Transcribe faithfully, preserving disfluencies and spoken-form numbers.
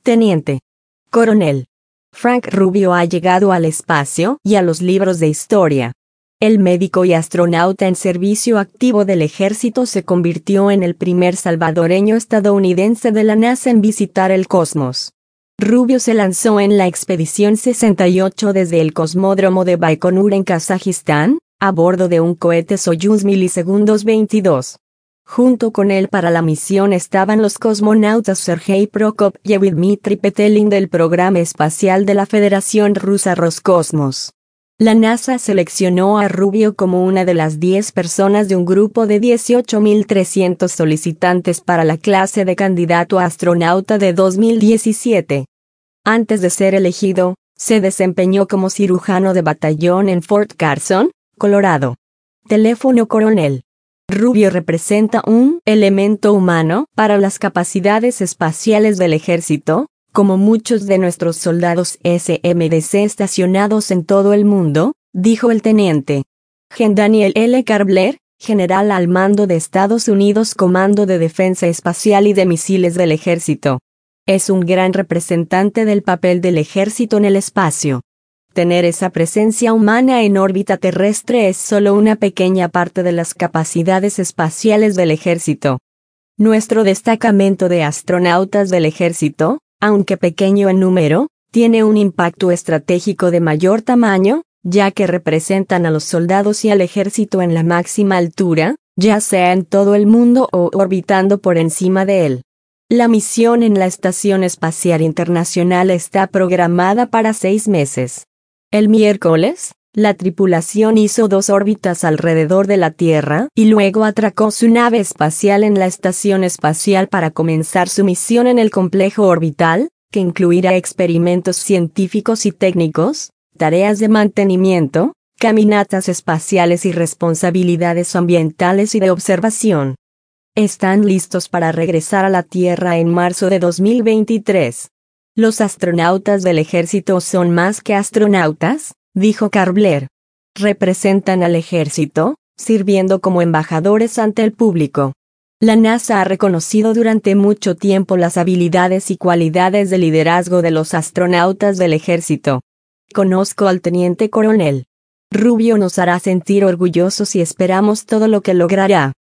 Teniente Coronel Frank Rubio ha llegado al espacio y a los libros de historia. El médico y astronauta en servicio activo del ejército se convirtió en el primer salvadoreño estadounidense de la NASA en visitar el cosmos. Rubio se lanzó en la expedición sesenta y ocho desde el cosmódromo de Baikonur en Kazajistán, a bordo de un cohete Soyuz Milisegundos veintidós. Junto con él para la misión estaban los cosmonautas Sergei Prokopyev y Dmitry Petelin del programa espacial de la Federación Rusa Roscosmos. La NASA seleccionó a Rubio como una de las diez personas de un grupo de dieciocho mil trescientos solicitantes para la clase de candidato a astronauta de dos mil diecisiete. Antes de ser elegido, se desempeñó como cirujano de batallón en Fort Carson, Colorado. Teléfono Coronel Rubio representa un elemento humano para las capacidades espaciales del ejército, como muchos de nuestros soldados S M D C estacionados en todo el mundo, dijo el teniente Gen Daniel L. Karbler, general al mando de Estados Unidos Comando de Defensa Espacial y de Misiles del Ejército. Es un gran representante del papel del ejército en el espacio. Tener esa presencia humana en órbita terrestre es solo una pequeña parte de las capacidades espaciales del ejército. Nuestro destacamento de astronautas del ejército, aunque pequeño en número, tiene un impacto estratégico de mayor tamaño, ya que representan a los soldados y al ejército en la máxima altura, ya sea en todo el mundo o orbitando por encima de él. La misión en la Estación Espacial Internacional está programada para seis meses. El miércoles, la tripulación hizo dos órbitas alrededor de la Tierra y luego atracó su nave espacial en la Estación Espacial para comenzar su misión en el complejo orbital, que incluirá experimentos científicos y técnicos, tareas de mantenimiento, caminatas espaciales y responsabilidades ambientales y de observación. Están listos para regresar a la Tierra en marzo de dos mil veintitrés. Los astronautas del ejército son más que astronautas, dijo Karbler. Representan al ejército, sirviendo como embajadores ante el público. La NASA ha reconocido durante mucho tiempo las habilidades y cualidades de liderazgo de los astronautas del ejército. Conozco al teniente coronel Rubio, nos hará sentir orgullosos y esperamos todo lo que logrará.